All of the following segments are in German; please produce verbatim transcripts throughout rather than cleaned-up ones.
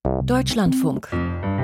Deutschlandfunk.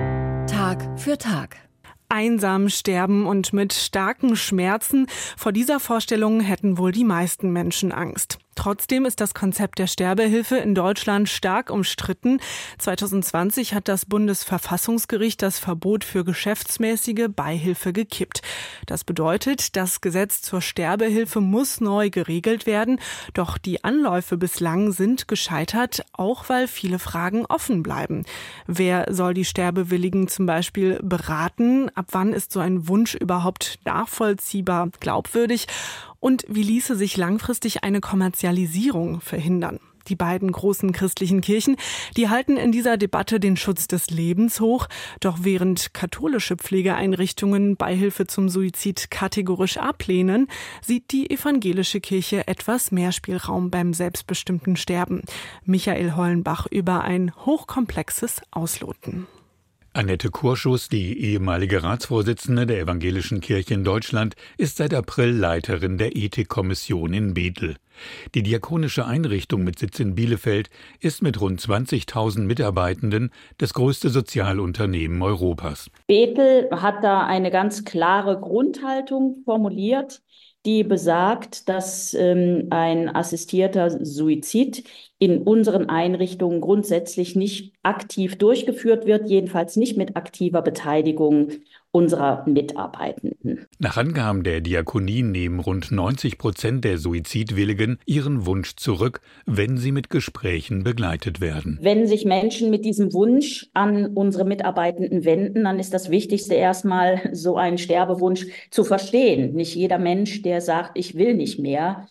Tag für Tag. Einsam sterben und mit starken Schmerzen. Vor dieser Vorstellung hätten wohl die meisten Menschen Angst. Trotzdem ist das Konzept der Sterbehilfe in Deutschland stark umstritten. zwanzig zwanzig hat das Bundesverfassungsgericht das Verbot für geschäftsmäßige Beihilfe gekippt. Das bedeutet, das Gesetz zur Sterbehilfe muss neu geregelt werden. Doch die Anläufe bislang sind gescheitert, auch weil viele Fragen offen bleiben. Wer soll die Sterbewilligen zum Beispiel beraten? Ab wann ist so ein Wunsch überhaupt nachvollziehbar, glaubwürdig? Und wie ließe sich langfristig eine Kommerzialisierung verhindern? Die beiden großen christlichen Kirchen, die halten in dieser Debatte den Schutz des Lebens hoch. Doch während katholische Pflegeeinrichtungen Beihilfe zum Suizid kategorisch ablehnen, sieht die evangelische Kirche etwas mehr Spielraum beim selbstbestimmten Sterben. Michael Hollenbach über ein hochkomplexes Ausloten. Annette Kurschus, die ehemalige Ratsvorsitzende der Evangelischen Kirche in Deutschland, ist seit April Leiterin der Ethikkommission in Bethel. Die diakonische Einrichtung mit Sitz in Bielefeld ist mit rund zwanzigtausend Mitarbeitenden das größte Sozialunternehmen Europas. Bethel hat da eine ganz klare Grundhaltung formuliert, die besagt, dass ähm, ein assistierter Suizid in unseren Einrichtungen grundsätzlich nicht aktiv durchgeführt wird, jedenfalls nicht mit aktiver Beteiligung unserer Mitarbeitenden. Nach Angaben der Diakonie nehmen rund neunzig Prozent der Suizidwilligen ihren Wunsch zurück, wenn sie mit Gesprächen begleitet werden. Wenn sich Menschen mit diesem Wunsch an unsere Mitarbeitenden wenden, dann ist das Wichtigste erstmal, so einen Sterbewunsch zu verstehen. Nicht jeder Mensch, der sagt, ich will nicht mehr,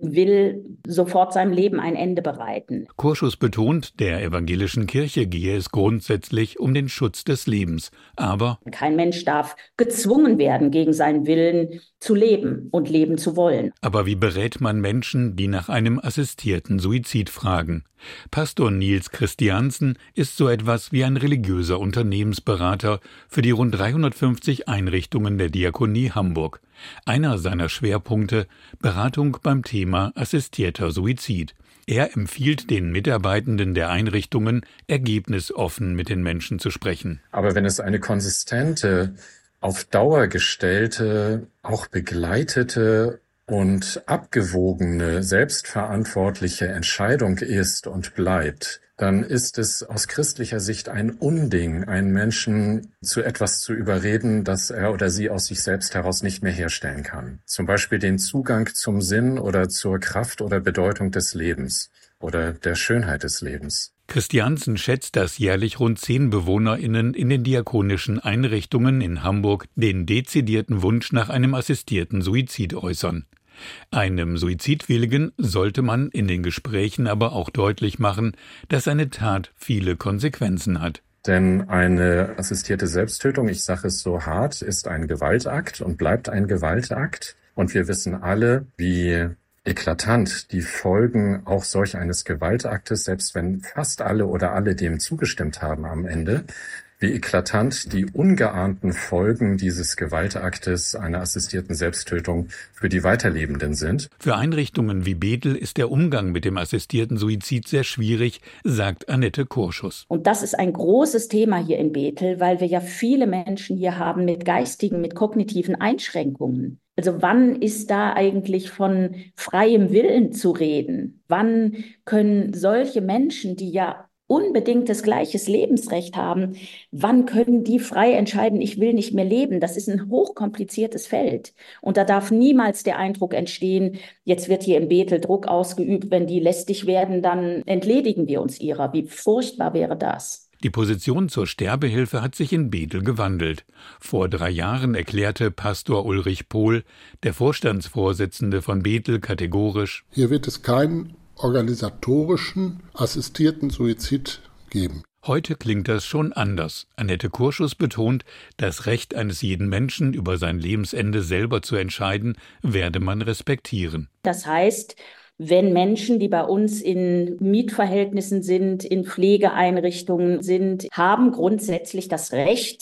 will sofort seinem Leben ein Ende bereiten. Kurschus betont, der evangelischen Kirche gehe es grundsätzlich um den Schutz des Lebens. Aber kein Mensch darf gezwungen werden, gegen seinen Willen zu leben und leben zu wollen. Aber wie berät man Menschen, die nach einem assistierten Suizid fragen? Pastor Nils Christiansen ist so etwas wie ein religiöser Unternehmensberater für die rund dreihundertfünfzig Einrichtungen der Diakonie Hamburg. Einer seiner Schwerpunkte: Beratung beim Thema assistierter Suizid. Er empfiehlt den Mitarbeitenden der Einrichtungen, ergebnisoffen mit den Menschen zu sprechen. Aber wenn es eine konsistente, auf Dauer gestellte, auch begleitete und abgewogene, selbstverantwortliche Entscheidung ist und bleibt, dann ist es aus christlicher Sicht ein Unding, einen Menschen zu etwas zu überreden, das er oder sie aus sich selbst heraus nicht mehr herstellen kann. Zum Beispiel den Zugang zum Sinn oder zur Kraft oder Bedeutung des Lebens oder der Schönheit des Lebens. Christiansen schätzt, dass jährlich rund zehn BewohnerInnen in den diakonischen Einrichtungen in Hamburg den dezidierten Wunsch nach einem assistierten Suizid äußern. Einem Suizidwilligen sollte man in den Gesprächen aber auch deutlich machen, dass eine Tat viele Konsequenzen hat. Denn eine assistierte Selbsttötung, ich sage es so hart, ist ein Gewaltakt und bleibt ein Gewaltakt. Und wir wissen alle, wie eklatant die Folgen auch solch eines Gewaltaktes, selbst wenn fast alle oder alle dem zugestimmt haben am Ende, wie eklatant die ungeahnten Folgen dieses Gewaltaktes einer assistierten Selbsttötung für die Weiterlebenden sind. Für Einrichtungen wie Bethel ist der Umgang mit dem assistierten Suizid sehr schwierig, sagt Annette Kurschus. Und das ist ein großes Thema hier in Bethel, weil wir ja viele Menschen hier haben mit geistigen, mit kognitiven Einschränkungen. Also wann ist da eigentlich von freiem Willen zu reden? Wann können solche Menschen, die ja unbedingtes gleiches Lebensrecht haben, wann können die frei entscheiden, ich will nicht mehr leben? Das ist ein hochkompliziertes Feld. Und da darf niemals der Eindruck entstehen, jetzt wird hier in Bethel Druck ausgeübt, wenn die lästig werden, dann entledigen wir uns ihrer. Wie furchtbar wäre das? Die Position zur Sterbehilfe hat sich in Bethel gewandelt. Vor drei Jahren erklärte Pastor Ulrich Pohl, der Vorstandsvorsitzende von Bethel, kategorisch: Hier wird es keinen organisatorischen assistierten Suizid geben. Heute klingt das schon anders. Annette Kurschus betont, das Recht eines jeden Menschen, über sein Lebensende selber zu entscheiden, werde man respektieren. Das heißt, wenn Menschen, die bei uns in Mietverhältnissen sind, in Pflegeeinrichtungen sind, haben grundsätzlich das Recht,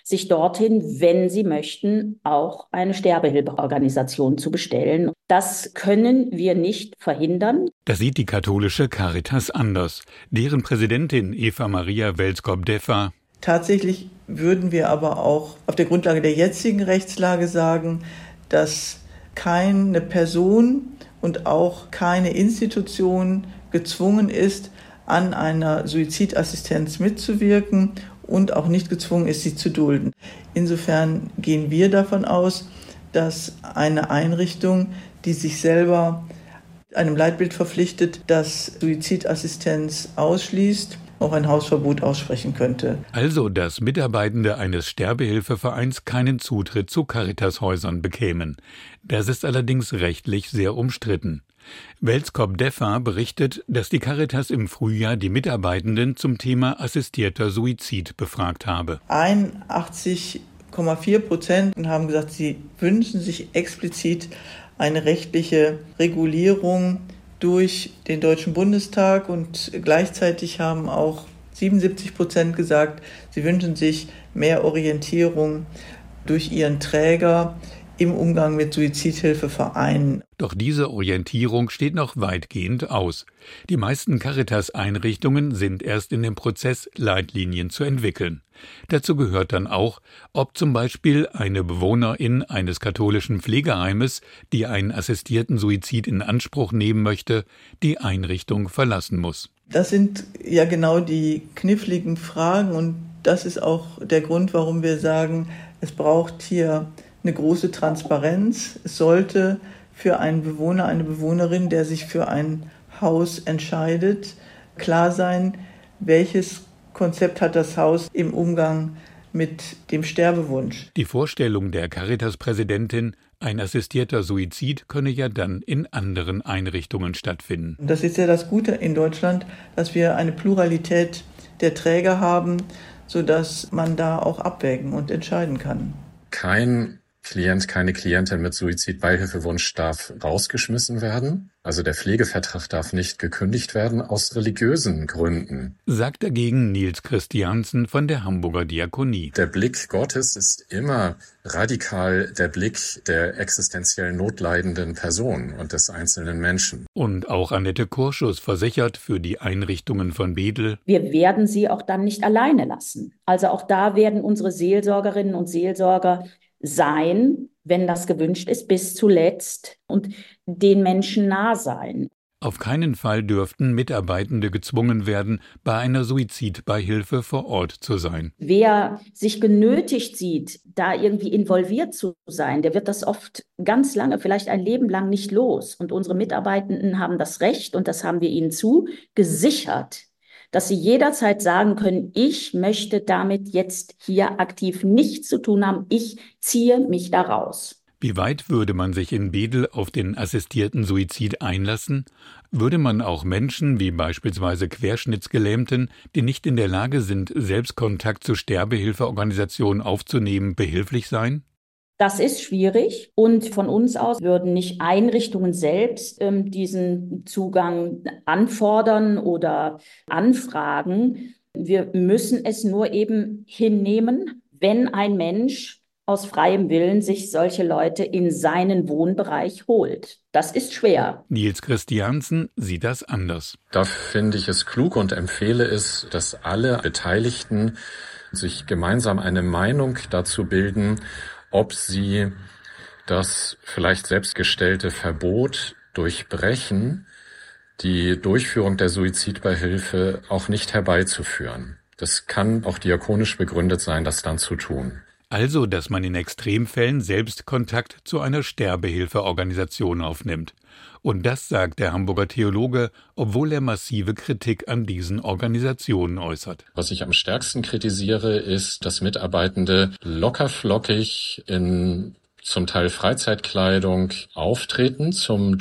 sich dorthin, wenn sie möchten, auch eine Sterbehilfeorganisation zu bestellen. Das können wir nicht verhindern. Das sieht die katholische Caritas anders. Deren Präsidentin Eva Maria Welskop-Deffa: Tatsächlich würden wir aber auch auf der Grundlage der jetzigen Rechtslage sagen, dass keine Person und auch keine Institution gezwungen ist, an einer Suizidassistenz mitzuwirken und auch nicht gezwungen ist, sie zu dulden. Insofern gehen wir davon aus, dass eine Einrichtung, die sich selber einem Leitbild verpflichtet, das Suizidassistenz ausschließt, auch ein Hausverbot aussprechen könnte. Also, dass Mitarbeitende eines Sterbehilfevereins keinen Zutritt zu Caritas-Häusern bekämen. Das ist allerdings rechtlich sehr umstritten. Welskop-Deffa berichtet, dass die Caritas im Frühjahr die Mitarbeitenden zum Thema assistierter Suizid befragt habe. einundachtzig Komma vier Prozent haben gesagt, sie wünschen sich explizit eine rechtliche Regulierung durch den Deutschen Bundestag, und gleichzeitig haben auch siebenundsiebzig Prozent gesagt, sie wünschen sich mehr Orientierung durch ihren Träger im Umgang mit Suizidhilfevereinen. Doch diese Orientierung steht noch weitgehend aus. Die meisten Caritas-Einrichtungen sind erst in dem Prozess, Leitlinien zu entwickeln. Dazu gehört dann auch, ob zum Beispiel eine Bewohnerin eines katholischen Pflegeheimes, die einen assistierten Suizid in Anspruch nehmen möchte, die Einrichtung verlassen muss. Das sind ja genau die kniffligen Fragen, und das ist auch der Grund, warum wir sagen, es braucht hier eine große Transparenz. Es sollte für einen Bewohner, eine Bewohnerin, der sich für ein Haus entscheidet, klar sein, welches Konzept hat das Haus im Umgang mit dem Sterbewunsch. Die Vorstellung der Caritas-Präsidentin, ein assistierter Suizid könne ja dann in anderen Einrichtungen stattfinden. Das ist ja das Gute in Deutschland, dass wir eine Pluralität der Träger haben, sodass man da auch abwägen und entscheiden kann. Kein Klient, keine Klientin mit Suizidbeihilfewunsch darf rausgeschmissen werden. Also der Pflegevertrag darf nicht gekündigt werden aus religiösen Gründen. Sagt dagegen Niels Christiansen von der Hamburger Diakonie. Der Blick Gottes ist immer radikal der Blick der existenziell notleidenden Person und des einzelnen Menschen. Und auch Annette Kurschus versichert für die Einrichtungen von Bethel: Wir werden sie auch dann nicht alleine lassen. Also auch da werden unsere Seelsorgerinnen und Seelsorger sein, wenn das gewünscht ist, bis zuletzt und den Menschen nah sein. Auf keinen Fall dürften Mitarbeitende gezwungen werden, bei einer Suizidbeihilfe vor Ort zu sein. Wer sich genötigt sieht, da irgendwie involviert zu sein, der wird das oft ganz lange, vielleicht ein Leben lang nicht los. Und unsere Mitarbeitenden haben das Recht, und das haben wir ihnen zugesichert, dass sie jederzeit sagen können, ich möchte damit jetzt hier aktiv nichts zu tun haben, ich ziehe mich da raus. Wie weit würde man sich in Bethel auf den assistierten Suizid einlassen? Würde man auch Menschen wie beispielsweise Querschnittsgelähmten, die nicht in der Lage sind, selbst Kontakt zu Sterbehilfeorganisationen aufzunehmen, behilflich sein? Das ist schwierig, und von uns aus würden nicht Einrichtungen selbst ähm, diesen Zugang anfordern oder anfragen. Wir müssen es nur eben hinnehmen, wenn ein Mensch aus freiem Willen sich solche Leute in seinen Wohnbereich holt. Das ist schwer. Niels Christiansen sieht das anders. Da finde ich es klug und empfehle es, dass alle Beteiligten sich gemeinsam eine Meinung dazu bilden, ob sie das vielleicht selbstgestellte Verbot durchbrechen, die Durchführung der Suizidbeihilfe auch nicht herbeizuführen. Das kann auch diakonisch begründet sein, das dann zu tun. Also, dass man in Extremfällen selbst Kontakt zu einer Sterbehilfeorganisation aufnimmt. Und das sagt der Hamburger Theologe, obwohl er massive Kritik an diesen Organisationen äußert. Was ich am stärksten kritisiere, ist, dass Mitarbeitende lockerflockig in zum Teil Freizeitkleidung auftreten zum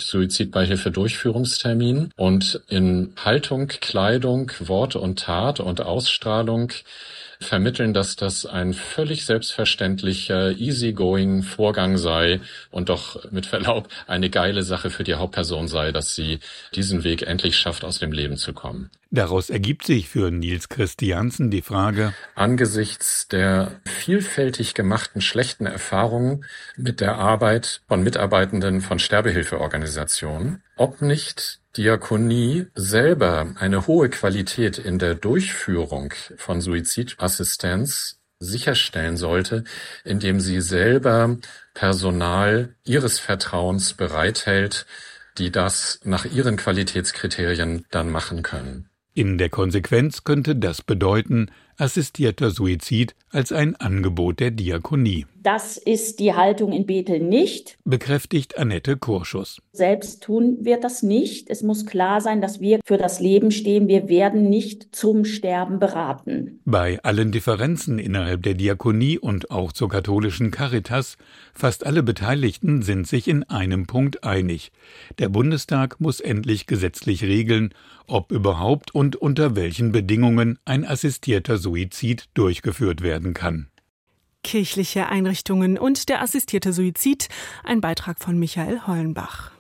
Suizidbeihilfe-Durchführungstermin und in Haltung, Kleidung, Wort und Tat und Ausstrahlung vermitteln, dass das ein völlig selbstverständlicher, easygoing Vorgang sei und doch mit Verlaub eine geile Sache für die Hauptperson sei, dass sie diesen Weg endlich schafft, aus dem Leben zu kommen. Daraus ergibt sich für Niels Christiansen die Frage: Angesichts der vielfältig gemachten schlechten Erfahrungen mit der Arbeit von Mitarbeitenden von Sterbehilfeorganisationen, ob nicht Diakonie selber eine hohe Qualität in der Durchführung von Suizidassistenz sicherstellen sollte, indem sie selber Personal ihres Vertrauens bereithält, die das nach ihren Qualitätskriterien dann machen können. In der Konsequenz könnte das bedeuten, assistierter Suizid als ein Angebot der Diakonie. Das ist die Haltung in Bethel nicht, bekräftigt Annette Kurschus. Selbst tun wir das nicht. Es muss klar sein, dass wir für das Leben stehen. Wir werden nicht zum Sterben beraten. Bei allen Differenzen innerhalb der Diakonie und auch zur katholischen Caritas, fast alle Beteiligten sind sich in einem Punkt einig. Der Bundestag muss endlich gesetzlich regeln, ob überhaupt und unter welchen Bedingungen ein assistierter Suizid durchgeführt werden kann. Kirchliche Einrichtungen und der assistierte Suizid, ein Beitrag von Michael Hollenbach.